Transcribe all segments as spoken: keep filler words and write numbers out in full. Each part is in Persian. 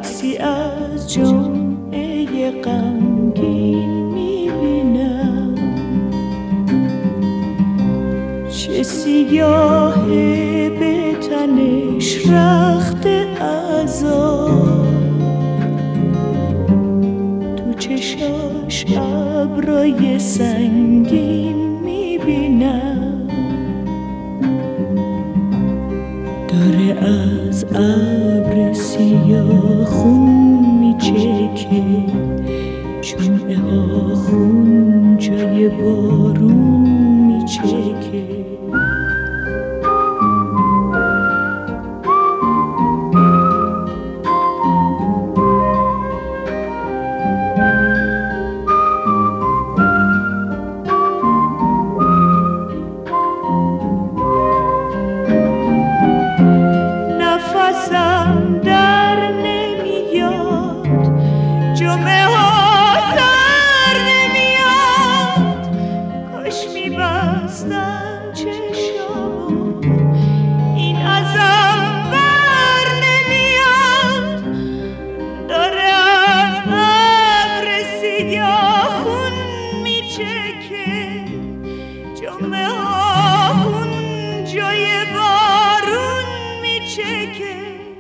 عکسی از جمعه غمگین میبینم، چه سیاهه به تنش رخت عذاب، تو چشاش ابرای سنگین میبینم، داره از ابر سیاه خون میچکه، جمعه ها خون جای بارون میچکه. نفسم در نمیاد، جمعه ها سر نمیاد، کاش میبستم چشامو این ازم بر نمیاد، داره از ابر سیاه خون میچکه، جمعه ها خون جای بارون میچکه.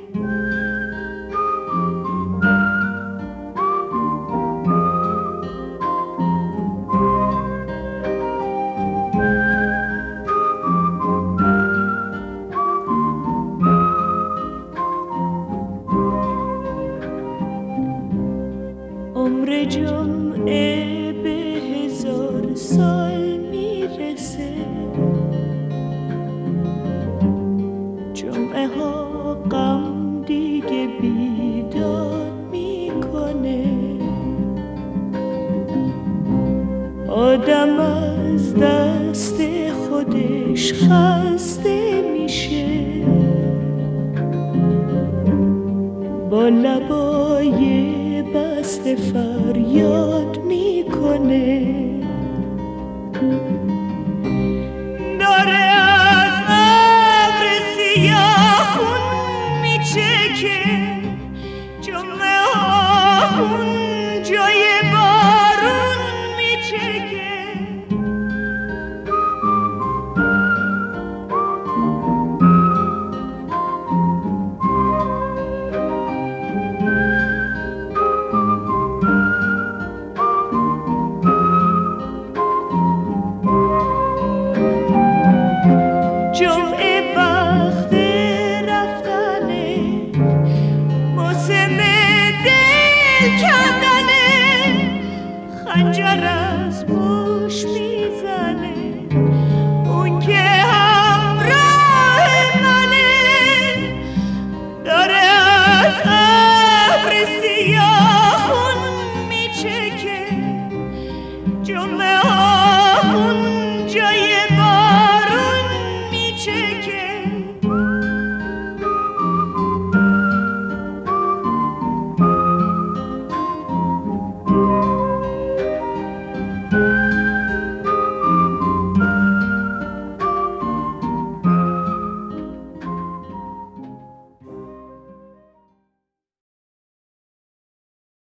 عمر جمعه به هزار سال میرسه، جمعه ها غم دیگه بیداد میکنه، آدم از دست خودش خسته میشه، با لبای بسته فریاد میکنه، داره از ابر سیاه خون میچکه، جمعه ها خون جای بارون میچکه. جمعه وقت رفتنه، موسم دل کندنه، خنجر از پشت